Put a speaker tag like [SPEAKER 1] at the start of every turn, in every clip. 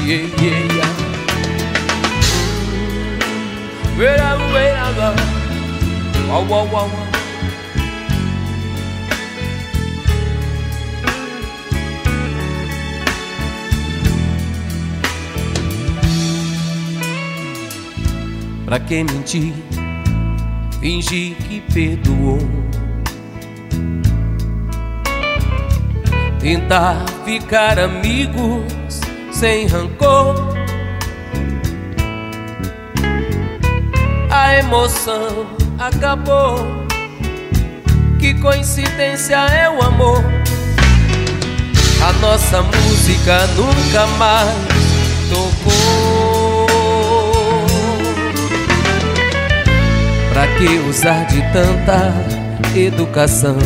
[SPEAKER 1] yeah, yeah. Wait up, wow, wow, wow, wow. Pra que mentir, fingir que perdoou, tentar ficar amigos sem rancor. A emoção acabou, que coincidência é o amor. A nossa música nunca mais tocou. Pra que usar de tanta educação?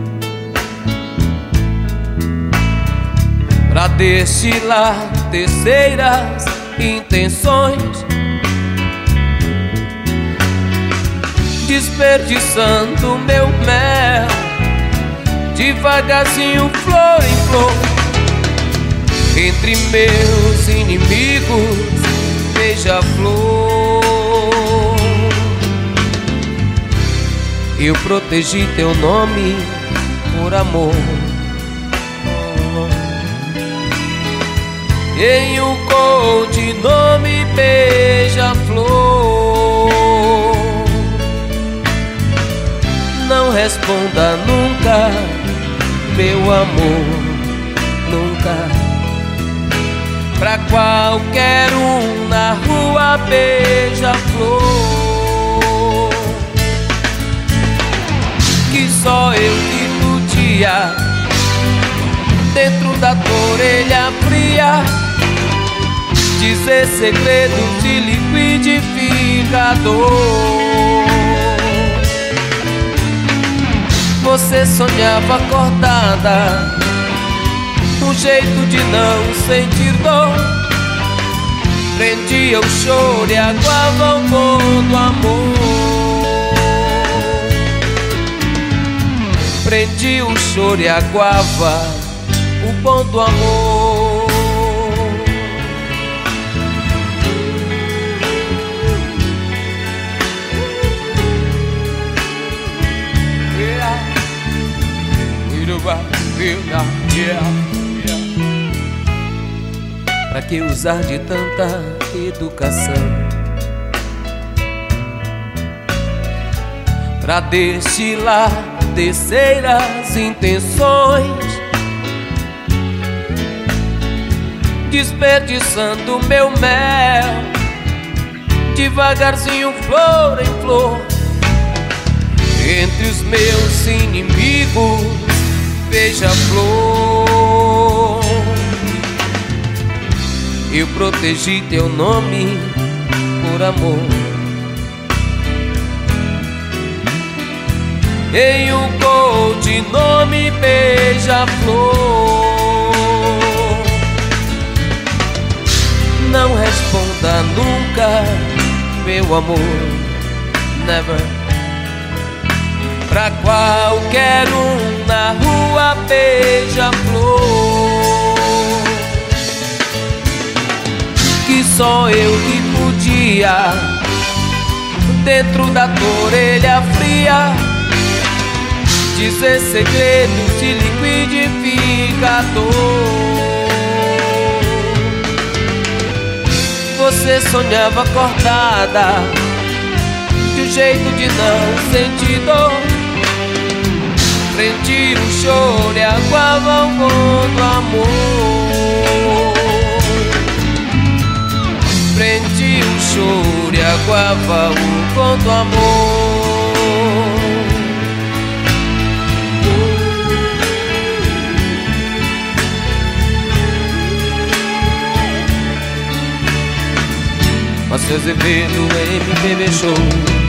[SPEAKER 1] Pra destilar terceiras intenções, desperdiçando meu mel, devagarzinho, flor em flor. Entre meus inimigos, beija-flor. Eu protegi teu nome por amor. Em um codinome, beija-flor. Não responda nunca, meu amor, nunca. Pra qualquer um na rua, beija-flor. Que só eu que podia, dentro da tua orelha fria, dizer segredos de liquidificador. Você sonhava acordada, um jeito de não sentir dor. Prendia o choro e aguava o pão do amor. Prendia o choro e aguava o pão do amor. Pra que usar de tanta educação? Pra destilar terceiras intenções, desperdiçando meu mel, devagarzinho, flor em flor. Entre os meus inimigos, beija-flor. Eu protegi teu nome por amor. Em um codinome, beija-flor. Não responda nunca, meu amor, never. Pra qualquer um na rua, beija-flor. Que só eu que podia, dentro da tua orelha fria, dizer segredos de liquidificador. Você sonhava acordada, de um jeito de não sentir dor. Prendia o choro e aguava o pão do amor. Prendia o choro e aguava o pão do amor. Márcio Azevedo, MPB Show.